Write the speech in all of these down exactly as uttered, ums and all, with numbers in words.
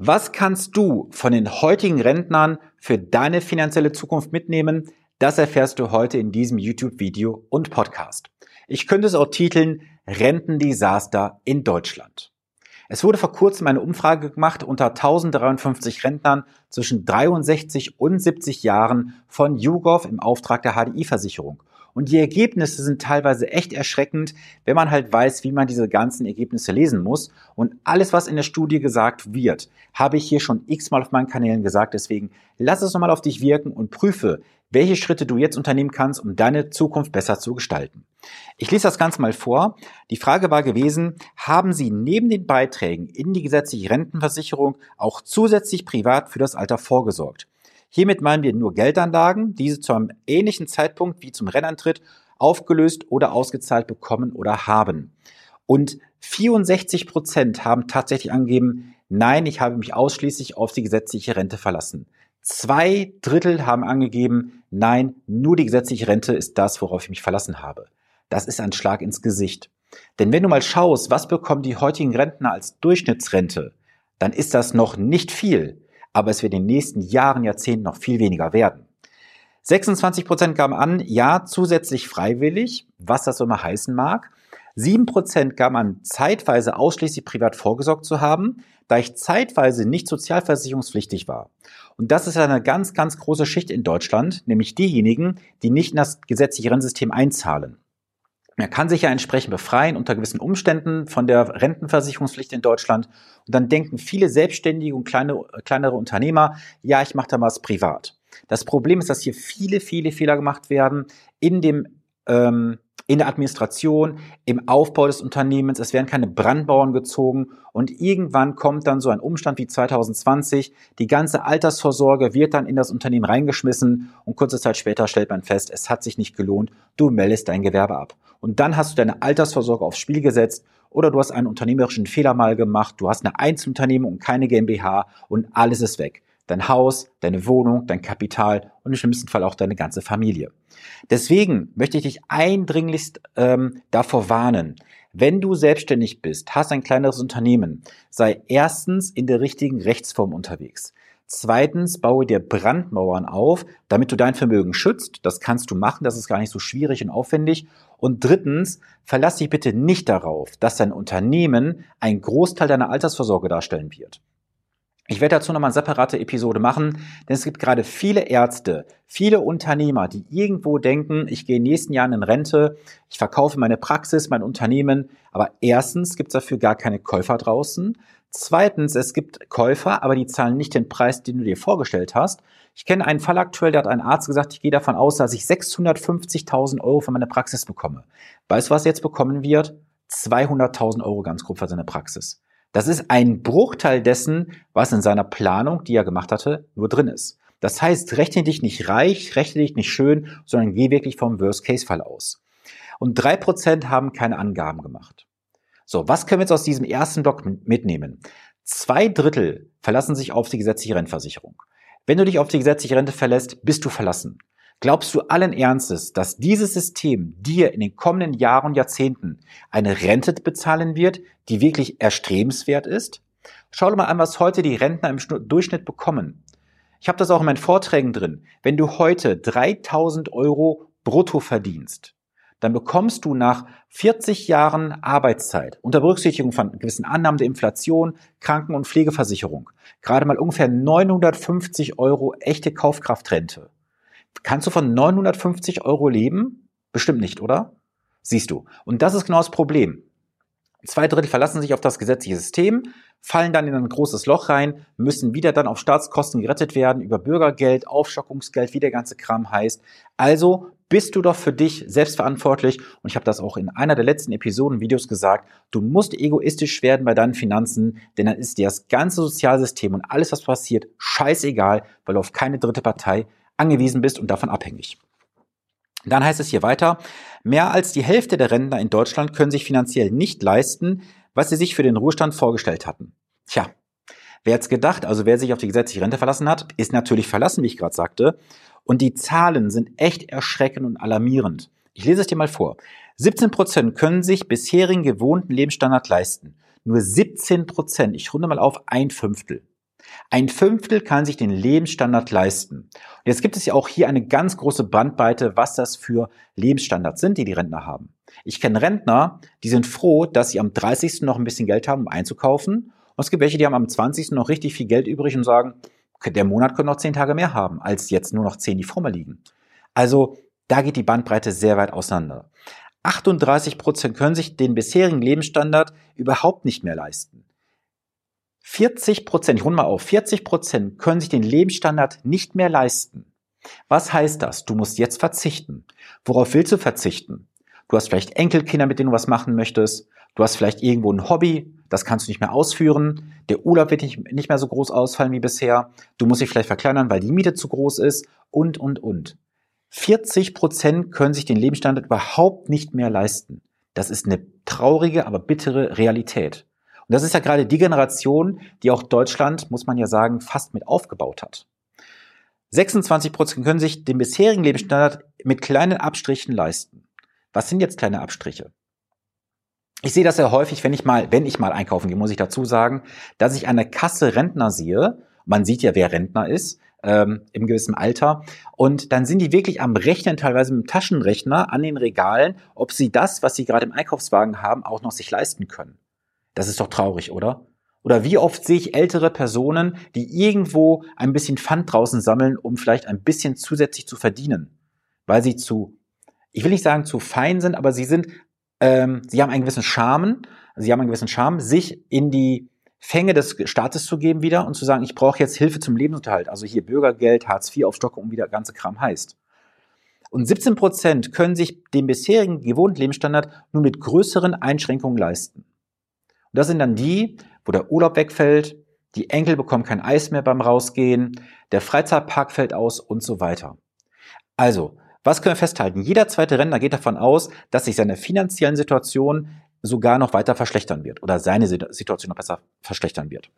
Was kannst du von den heutigen Rentnern für deine finanzielle Zukunft mitnehmen? Das erfährst du heute in diesem YouTube-Video und Podcast. Ich könnte es auch titeln: Rentendesaster in Deutschland. Es wurde vor kurzem eine Umfrage gemacht unter tausenddreiundfünfzig Rentnern zwischen dreiundsechzig und siebzig Jahren von YouGov im Auftrag der H D I-Versicherung. Und die Ergebnisse sind teilweise echt erschreckend, wenn man halt weiß, wie man diese ganzen Ergebnisse lesen muss. Und alles, was in der Studie gesagt wird, habe ich hier schon x-mal auf meinen Kanälen gesagt. Deswegen lass es nochmal auf dich wirken und prüfe, welche Schritte du jetzt unternehmen kannst, um deine Zukunft besser zu gestalten. Ich lese das Ganze mal vor. Die Frage war gewesen: Haben Sie neben den Beiträgen in die gesetzliche Rentenversicherung auch zusätzlich privat für das Alter vorgesorgt? Hiermit meinen wir nur Geldanlagen, diese zu einem ähnlichen Zeitpunkt wie zum Rennantritt aufgelöst oder ausgezahlt bekommen oder haben. Und vierundsechzig Prozent haben tatsächlich angegeben: Nein, ich habe mich ausschließlich auf die gesetzliche Rente verlassen. Zwei Drittel haben angegeben: Nein, nur die gesetzliche Rente ist das, worauf ich mich verlassen habe. Das ist ein Schlag ins Gesicht. Denn wenn du mal schaust, was bekommen die heutigen Rentner als Durchschnittsrente, dann ist das noch nicht viel. Aber es wird in den nächsten Jahren, Jahrzehnten noch viel weniger werden. sechsundzwanzig Prozent gaben an, ja, zusätzlich freiwillig, was das so immer heißen mag. sieben Prozent gaben an, zeitweise ausschließlich privat vorgesorgt zu haben, da ich zeitweise nicht sozialversicherungspflichtig war. Und das ist eine ganz, ganz große Schicht in Deutschland, nämlich diejenigen, die nicht in das gesetzliche Rentensystem einzahlen. Man kann sich ja entsprechend befreien unter gewissen Umständen von der Rentenversicherungspflicht in Deutschland. Und dann denken viele Selbstständige und kleine, kleinere Unternehmer: Ja, ich mache da was privat. Das Problem ist, dass hier viele, viele Fehler gemacht werden in dem ähm, in der Administration, im Aufbau des Unternehmens. Es werden keine Brandmauern gezogen und irgendwann kommt dann so ein Umstand wie zwanzig zwanzig. Die ganze Altersvorsorge wird dann in das Unternehmen reingeschmissen und kurze Zeit später stellt man fest, es hat sich nicht gelohnt, du meldest dein Gewerbe ab. Und dann hast du deine Altersvorsorge aufs Spiel gesetzt oder du hast einen unternehmerischen Fehler mal gemacht, du hast eine Einzelunternehmung und keine GmbH und alles ist weg. Dein Haus, deine Wohnung, dein Kapital und im schlimmsten Fall auch deine ganze Familie. Deswegen möchte ich dich eindringlichst ähm, davor warnen: Wenn du selbstständig bist, hast ein kleineres Unternehmen, sei erstens in der richtigen Rechtsform unterwegs. Zweitens, baue dir Brandmauern auf, damit du dein Vermögen schützt. Das kannst du machen, das ist gar nicht so schwierig und aufwendig. Und drittens, verlass dich bitte nicht darauf, dass dein Unternehmen einen Großteil deiner Altersvorsorge darstellen wird. Ich werde dazu nochmal eine separate Episode machen, denn es gibt gerade viele Ärzte, viele Unternehmer, die irgendwo denken, ich gehe in den nächsten Jahren in Rente, ich verkaufe meine Praxis, mein Unternehmen, aber erstens gibt es dafür gar keine Käufer draußen. Zweitens, es gibt Käufer, aber die zahlen nicht den Preis, den du dir vorgestellt hast. Ich kenne einen Fall aktuell, da hat ein Arzt gesagt, ich gehe davon aus, dass ich sechshundertfünfzigtausend Euro für meine Praxis bekomme. Weißt du, was er jetzt bekommen wird? zweihunderttausend Euro ganz grob für seine Praxis. Das ist ein Bruchteil dessen, was in seiner Planung, die er gemacht hatte, nur drin ist. Das heißt, rechne dich nicht reich, rechne dich nicht schön, sondern geh wirklich vom Worst-Case-Fall aus. Und drei Prozent haben keine Angaben gemacht. So, was können wir jetzt aus diesem ersten Block mitnehmen? Zwei Drittel verlassen sich auf die gesetzliche Rentenversicherung. Wenn du dich auf die gesetzliche Rente verlässt, bist du verlassen. Glaubst du allen Ernstes, dass dieses System dir in den kommenden Jahren und Jahrzehnten eine Rente bezahlen wird, die wirklich erstrebenswert ist? Schau dir mal an, was heute die Rentner im Durchschnitt bekommen. Ich habe das auch in meinen Vorträgen drin. Wenn du heute dreitausend Euro brutto verdienst, dann bekommst du nach vierzig Jahren Arbeitszeit, unter Berücksichtigung von gewissen Annahmen der Inflation, Kranken- und Pflegeversicherung, gerade mal ungefähr neunhundertfünfzig Euro echte Kaufkraftrente. Kannst du von neunhundertfünfzig Euro leben? Bestimmt nicht, oder? Siehst du. Und das ist genau das Problem. Zwei Drittel verlassen sich auf das gesetzliche System, fallen dann in ein großes Loch rein, müssen wieder dann auf Staatskosten gerettet werden, über Bürgergeld, Aufstockungsgeld, wie der ganze Kram heißt. Also bist du doch für dich selbstverantwortlich. Und ich habe das auch in einer der letzten Episoden Videos gesagt. Du musst egoistisch werden bei deinen Finanzen, denn dann ist dir das ganze Sozialsystem und alles, was passiert, scheißegal, weil du auf keine dritte Partei angewiesen bist und davon abhängig. Dann heißt es hier weiter: Mehr als die Hälfte der Rentner in Deutschland können sich finanziell nicht leisten, was sie sich für den Ruhestand vorgestellt hatten. Tja, wer hat's gedacht? Also wer sich auf die gesetzliche Rente verlassen hat, ist natürlich verlassen, wie ich gerade sagte. Und die Zahlen sind echt erschreckend und alarmierend. Ich lese es dir mal vor. siebzehn Prozent können sich bisherigen gewohnten Lebensstandard leisten. Nur siebzehn Prozent, ich runde mal auf, ein Fünftel. Ein Fünftel kann sich den Lebensstandard leisten. Und jetzt gibt es ja auch hier eine ganz große Bandbreite, was das für Lebensstandards sind, die die Rentner haben. Ich kenne Rentner, die sind froh, dass sie am dreißigsten noch ein bisschen Geld haben, um einzukaufen. Und es gibt welche, die haben am zwanzigsten noch richtig viel Geld übrig und sagen, der Monat könnte noch zehn Tage mehr haben, als jetzt nur noch zehn, die vor mir liegen. Also da geht die Bandbreite sehr weit auseinander. achtunddreißig Prozent können sich den bisherigen Lebensstandard überhaupt nicht mehr leisten. vierzig Prozent, ich runde mal auf, vierzig Prozent können sich den Lebensstandard nicht mehr leisten. Was heißt das? Du musst jetzt verzichten. Worauf willst du verzichten? Du hast vielleicht Enkelkinder, mit denen du was machen möchtest. Du hast vielleicht irgendwo ein Hobby, das kannst du nicht mehr ausführen. Der Urlaub wird nicht, nicht mehr so groß ausfallen wie bisher. Du musst dich vielleicht verkleinern, weil die Miete zu groß ist und, und, und. vierzig Prozent können sich den Lebensstandard überhaupt nicht mehr leisten. Das ist eine traurige, aber bittere Realität. Und das ist ja gerade die Generation, die auch Deutschland, muss man ja sagen, fast mit aufgebaut hat. sechsundzwanzig Prozent können sich den bisherigen Lebensstandard mit kleinen Abstrichen leisten. Was sind jetzt kleine Abstriche? Ich sehe das sehr häufig, wenn ich mal, wenn ich mal einkaufen gehe, muss ich dazu sagen, dass ich an der Kasse Rentner sehe. Man sieht ja, wer Rentner ist, ähm, im gewissen Alter. Und dann sind die wirklich am Rechnen, teilweise mit dem Taschenrechner, an den Regalen, ob sie das, was sie gerade im Einkaufswagen haben, auch noch sich leisten können. Das ist doch traurig, oder? Oder wie oft sehe ich ältere Personen, die irgendwo ein bisschen Pfand draußen sammeln, um vielleicht ein bisschen zusätzlich zu verdienen. Weil sie zu, ich will nicht sagen zu fein sind, aber sie sind, ähm, sie haben einen gewissen Charme, sie haben einen gewissen Charme, sich in die Fänge des Staates zu geben wieder und zu sagen, ich brauche jetzt Hilfe zum Lebensunterhalt. Also hier Bürgergeld, Hartz vier aufstocken, wie der ganze Kram heißt. Und siebzehn Prozent können sich den bisherigen gewohnten Lebensstandard nur mit größeren Einschränkungen leisten. Und das sind dann die, wo der Urlaub wegfällt, die Enkel bekommen kein Eis mehr beim Rausgehen, der Freizeitpark fällt aus und so weiter. Also, was können wir festhalten? Jeder zweite Rentner geht davon aus, dass sich seine finanziellen Situation sogar noch weiter verschlechtern wird oder seine Situation noch besser verschlechtern wird.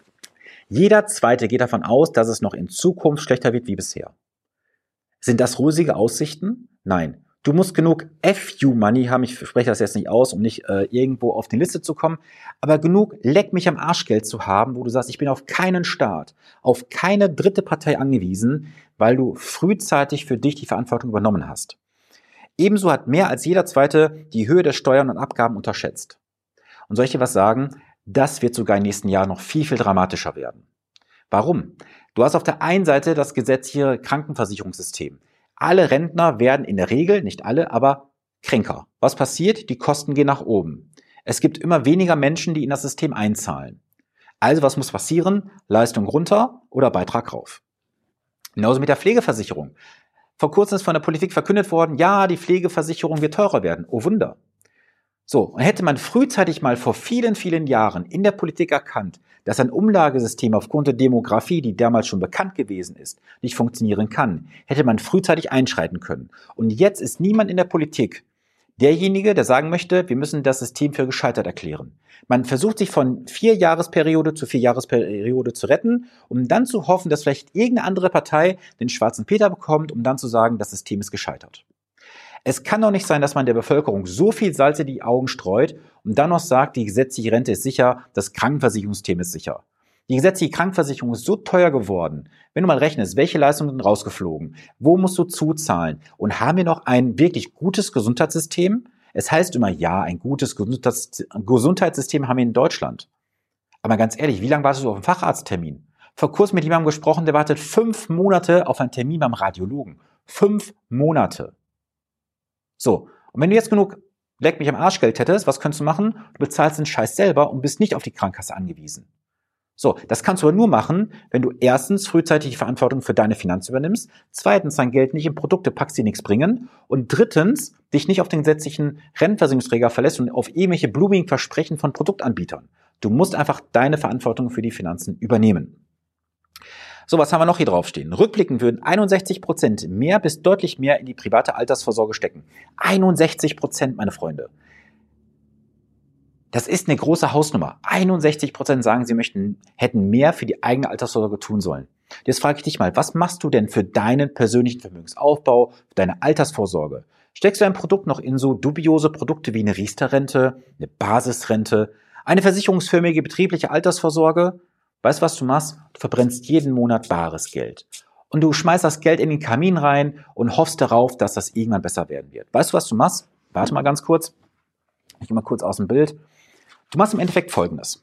Jeder zweite geht davon aus, dass es noch in Zukunft schlechter wird wie bisher. Sind das rosige Aussichten? Nein. Du musst genug F U-Money haben, ich spreche das jetzt nicht aus, um nicht äh, irgendwo auf die Liste zu kommen, aber genug Leck mich am Arschgeld zu haben, wo du sagst, ich bin auf keinen Staat, auf keine dritte Partei angewiesen, weil du frühzeitig für dich die Verantwortung übernommen hast. Ebenso hat mehr als jeder Zweite die Höhe der Steuern und Abgaben unterschätzt. Und soll ich dir was sagen? Das wird sogar im nächsten Jahr noch viel, viel dramatischer werden. Warum? Du hast auf der einen Seite das gesetzliche Krankenversicherungssystem. Alle Rentner werden in der Regel, nicht alle, aber kränker. Was passiert? Die Kosten gehen nach oben. Es gibt immer weniger Menschen, die in das System einzahlen. Also was muss passieren? Leistung runter oder Beitrag rauf. Genauso mit der Pflegeversicherung. Vor kurzem ist von der Politik verkündet worden, ja, die Pflegeversicherung wird teurer werden. Oh Wunder. So, und hätte man frühzeitig mal vor vielen, vielen Jahren in der Politik erkannt, dass ein Umlagesystem aufgrund der Demografie, die damals schon bekannt gewesen ist, nicht funktionieren kann, hätte man frühzeitig einschreiten können. Und jetzt ist niemand in der Politik derjenige, der sagen möchte, wir müssen das System für gescheitert erklären. Man versucht sich von Vierjahresperiode zu Vierjahresperiode zu retten, um dann zu hoffen, dass vielleicht irgendeine andere Partei den schwarzen Peter bekommt, um dann zu sagen, das System ist gescheitert. Es kann doch nicht sein, dass man der Bevölkerung so viel Salz in die Augen streut und dann noch sagt, die gesetzliche Rente ist sicher, das Krankenversicherungssystem ist sicher. Die gesetzliche Krankenversicherung ist so teuer geworden. Wenn du mal rechnest, welche Leistungen sind rausgeflogen? Wo musst du zuzahlen? Und haben wir noch ein wirklich gutes Gesundheitssystem? Es heißt immer, ja, ein gutes Gesundheitssystem haben wir in Deutschland. Aber ganz ehrlich, wie lange wartest du auf einen Facharzttermin? Vor kurzem mit jemandem gesprochen, der wartet fünf Monate auf einen Termin beim Radiologen. Fünf Monate. So, und wenn du jetzt genug Leck mich am Arschgeld hättest, was könntest du machen? Du bezahlst den Scheiß selber und bist nicht auf die Krankenkasse angewiesen. So, das kannst du aber nur machen, wenn du erstens frühzeitig die Verantwortung für deine Finanzen übernimmst, zweitens dein Geld nicht in Produkte packst, die nichts bringen und drittens dich nicht auf den gesetzlichen Rentenversicherungsträger verlässt und auf irgendwelche blumigen Versprechen von Produktanbietern. Du musst einfach deine Verantwortung für die Finanzen übernehmen. So, was haben wir noch hier draufstehen? Rückblickend würden einundsechzig Prozent mehr bis deutlich mehr in die private Altersvorsorge stecken. einundsechzig Prozent, meine Freunde. Das ist eine große Hausnummer. einundsechzig Prozent sagen, sie möchten, hätten mehr für die eigene Altersvorsorge tun sollen. Jetzt frage ich dich mal, was machst du denn für deinen persönlichen Vermögensaufbau, für deine Altersvorsorge? Steckst du ein Produkt noch in so dubiose Produkte wie eine Riester-Rente, eine Basisrente, eine versicherungsförmige betriebliche Altersvorsorge? Weißt du, was du machst? Du verbrennst jeden Monat bares Geld. Und du schmeißt das Geld in den Kamin rein und hoffst darauf, dass das irgendwann besser werden wird. Weißt du, was du machst? Warte mal ganz kurz. Ich gehe mal kurz aus dem Bild. Du machst im Endeffekt Folgendes.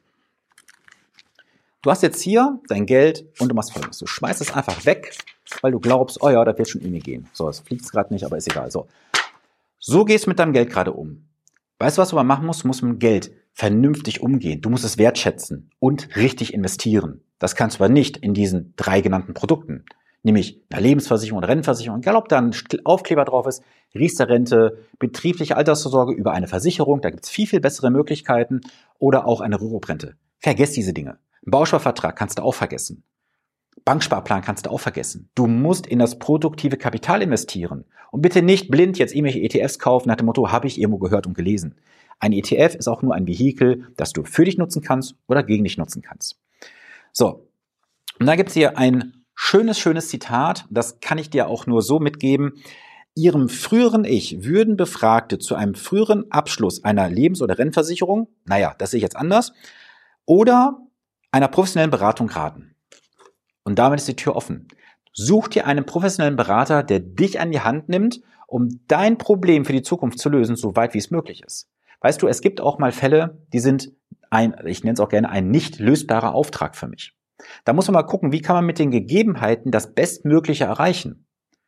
Du hast jetzt hier dein Geld und du machst Folgendes. Du schmeißt es einfach weg, weil du glaubst, oh ja, das wird schon irgendwie gehen. So, es fliegt gerade nicht, aber ist egal. So. so gehst du mit deinem Geld gerade um. Weißt du, was du aber machen musst? Du musst mit dem Geld vernünftig umgehen. Du musst es wertschätzen und richtig investieren. Das kannst du aber nicht in diesen drei genannten Produkten. Nämlich eine Lebensversicherung oder Rentenversicherung. Egal, ob da ein Aufkleber drauf ist, Riester-Rente, betriebliche Altersvorsorge über eine Versicherung. Da gibt es viel, viel bessere Möglichkeiten. Oder auch eine Rürup-Rente. Vergiss diese Dinge. Einen Bausparvertrag kannst du auch vergessen. Banksparplan kannst du auch vergessen. Du musst in das produktive Kapital investieren. Und bitte nicht blind jetzt irgendwelche E T Fs kaufen nach dem Motto, habe ich irgendwo gehört und gelesen. Ein E T F ist auch nur ein Vehikel, das du für dich nutzen kannst oder gegen dich nutzen kannst. So, und da gibt es hier ein schönes, schönes Zitat, das kann ich dir auch nur so mitgeben. Ihrem früheren Ich würden Befragte zu einem früheren Abschluss einer Lebens- oder Rentenversicherung, naja, das sehe ich jetzt anders, oder einer professionellen Beratung raten. Und damit ist die Tür offen. Such dir einen professionellen Berater, der dich an die Hand nimmt, um dein Problem für die Zukunft zu lösen, so weit wie es möglich ist. Weißt du, es gibt auch mal Fälle, die sind ein, ich nenne es auch gerne, ein nicht lösbarer Auftrag für mich. Da muss man mal gucken, wie kann man mit den Gegebenheiten das Bestmögliche erreichen.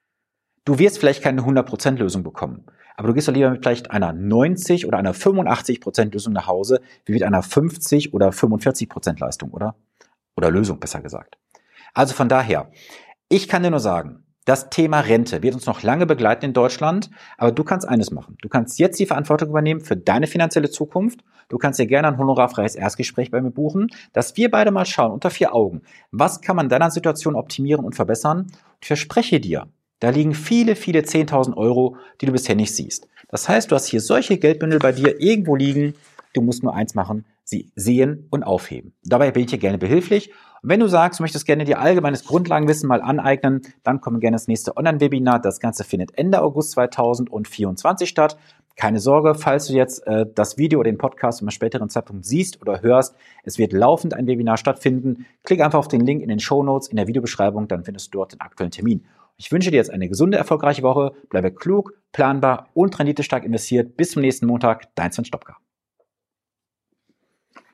Du wirst vielleicht keine hundert Prozent Lösung bekommen, aber du gehst doch lieber mit vielleicht einer neunzig oder einer fünfundachtzig Prozent Lösung nach Hause, wie mit einer fünfzig oder fünfundvierzig Prozent Leistung, oder? Oder Lösung, besser gesagt. Also von daher, ich kann dir nur sagen, das Thema Rente wird uns noch lange begleiten in Deutschland, aber du kannst eines machen. Du kannst jetzt die Verantwortung übernehmen für deine finanzielle Zukunft. Du kannst dir gerne ein honorarfreies Erstgespräch bei mir buchen, dass wir beide mal schauen, unter vier Augen, was kann man in deiner Situation optimieren und verbessern. Und ich verspreche dir, da liegen viele, viele zehntausend Euro, die du bisher nicht siehst. Das heißt, du hast hier solche Geldbündel bei dir irgendwo liegen. Du musst nur eins machen, sie sehen und aufheben. Dabei bin ich dir gerne behilflich. Und wenn du sagst, du möchtest gerne dir allgemeines Grundlagenwissen mal aneignen, dann komm gerne ins nächste Online-Webinar. Das Ganze findet Ende August zweitausendvierundzwanzig statt. Keine Sorge, falls du jetzt äh, das Video oder den Podcast zu einem späteren Zeitpunkt siehst oder hörst, es wird laufend ein Webinar stattfinden. Klick einfach auf den Link in den Shownotes in der Videobeschreibung, dann findest du dort den aktuellen Termin. Ich wünsche dir jetzt eine gesunde, erfolgreiche Woche. Bleibe klug, planbar und renditestark investiert. Bis zum nächsten Montag, dein Sven Stopka.